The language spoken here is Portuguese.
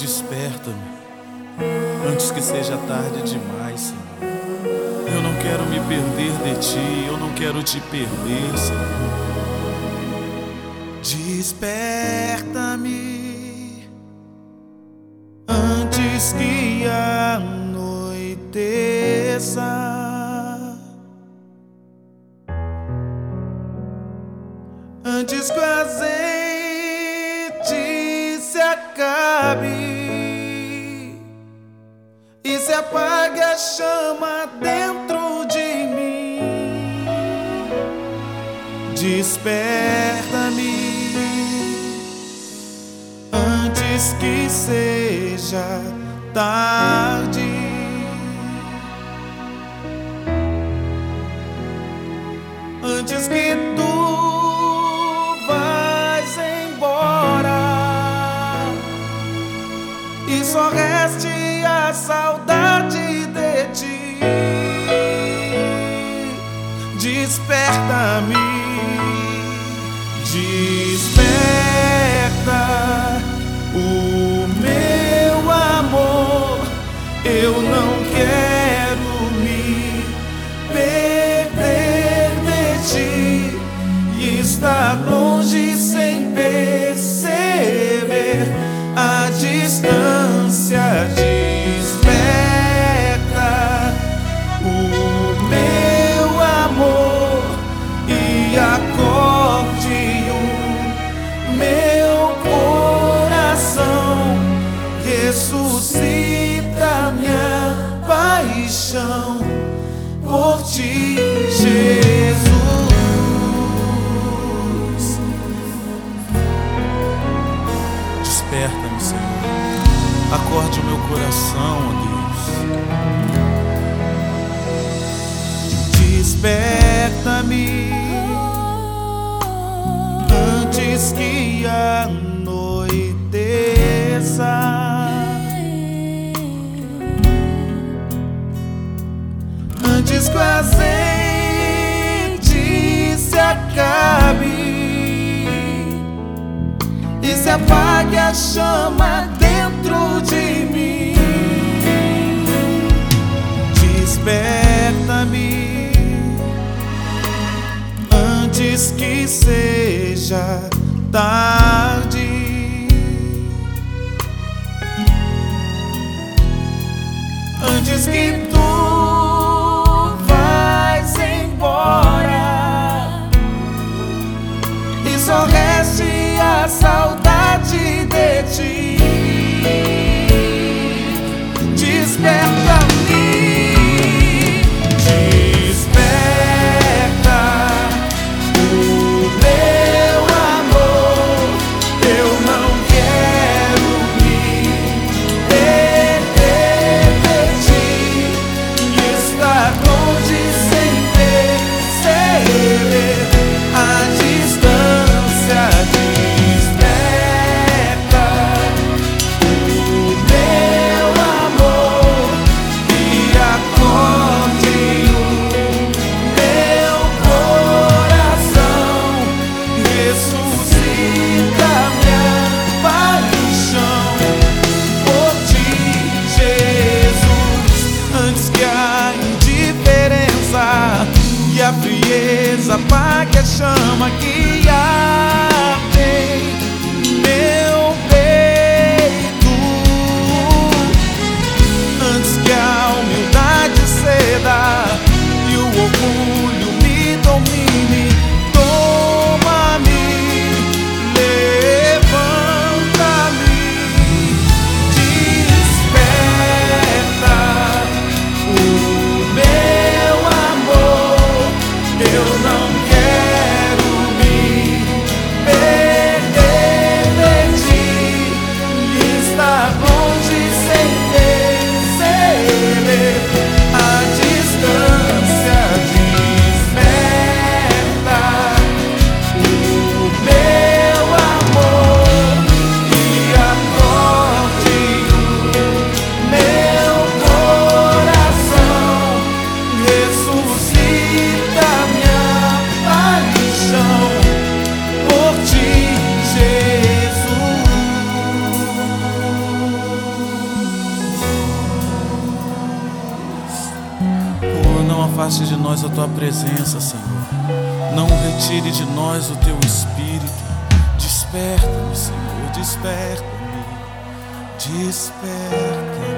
Desperta-me antes que seja tarde demais, Senhor. Eu não quero me perder de Ti, eu não quero Te perder, Senhor. Desperta-me antes que anoiteça, antes que o azeite se acabe e se apague a chama dentro de mim. Desperta-me antes que seja tarde, antes que tu vais embora e só reste a saudade de Ti. Desperta-me, desperta o meu amor. Eu não quero me perder de Ti e estar longe sem perceber a distância. Desperta o meu amor e acorde o meu coração. Ressuscita minha paixão por Ti, Jesus. Desperta-me, Senhor. Acorde o meu coração, ó Deus. Desperta-me antes que anoiteça, antes que o azeite se acabe e se apague a chama dentro de mim. Desperta-me antes que seja tarde, antes que tu vais embora e só reste a saudade de Ti. Desperta-me, desperta o meu amor. afaste de nós a tua presença, Senhor. Não retire de nós o teu Espírito. Desperta-me, Senhor, desperta-me, desperta-me.